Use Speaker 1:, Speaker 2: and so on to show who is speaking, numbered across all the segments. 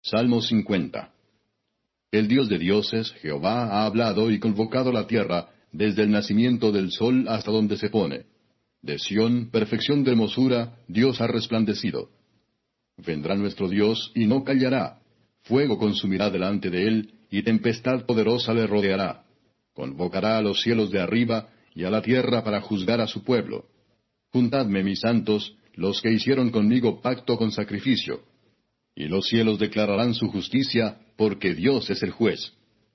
Speaker 1: Salmo 50. El Dios de dioses, Jehová, ha hablado y convocado la tierra, desde el nacimiento del sol hasta donde se pone. De Sión, perfección de hermosura, Dios ha resplandecido. Vendrá nuestro Dios, y no callará. Fuego consumirá delante de él, y tempestad poderosa le rodeará. Convocará a los cielos de arriba, y a la tierra para juzgar a su pueblo. Juntadme, mis santos, los que hicieron conmigo pacto con sacrificio. Y los cielos declararán su justicia, porque Dios es el juez.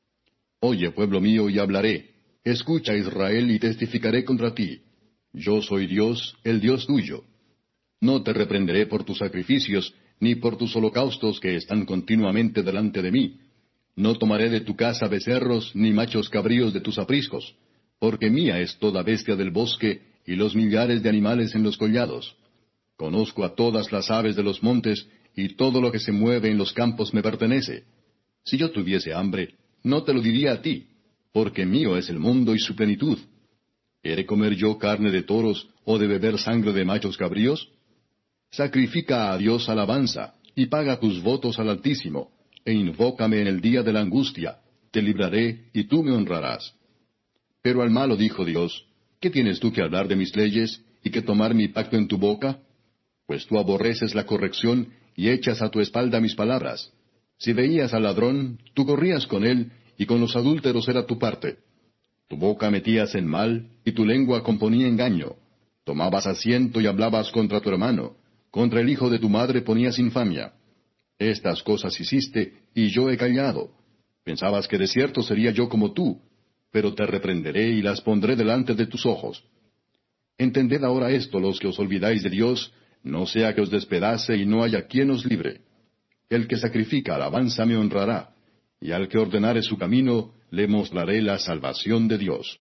Speaker 1: Oye, pueblo mío, y hablaré. Escucha, Israel, y testificaré contra ti. Yo soy Dios, el Dios tuyo. No te reprenderé por tus sacrificios, ni por tus holocaustos que están continuamente delante de mí. No tomaré de tu casa becerros, ni machos cabríos de tus apriscos, porque mía es toda bestia del bosque, y los millares de animales en los collados. Conozco a todas las aves de los montes, y todo lo que se mueve en los campos me pertenece. Si yo tuviese hambre, no te lo diría a ti, porque mío es el mundo y su plenitud. ¿He de comer yo carne de toros, o de beber sangre de machos cabríos? Sacrifica a Dios alabanza, y paga tus votos al Altísimo, e invócame en el día de la angustia, te libraré, y tú me honrarás. Pero al malo dijo Dios, ¿qué tienes tú que hablar de mis leyes, y que tomar mi pacto en tu boca? Pues tú aborreces la corrección, y echas a tu espalda mis palabras. Si veías al ladrón, tú corrías con él, y con los adúlteros era tu parte. Tu boca metías en mal, y tu lengua componía engaño. Tomabas asiento y hablabas contra tu hermano. Contra el hijo de tu madre ponías infamia. Estas cosas hiciste, y yo he callado. Pensabas que de cierto sería yo como tú, pero te reprenderé y las pondré delante de tus ojos. Entended ahora esto los que os olvidáis de Dios, no sea que os despedace y no haya quien os libre. El que sacrifica alabanza me honrará, y al que ordenare su camino, le mostraré la salvación de Dios.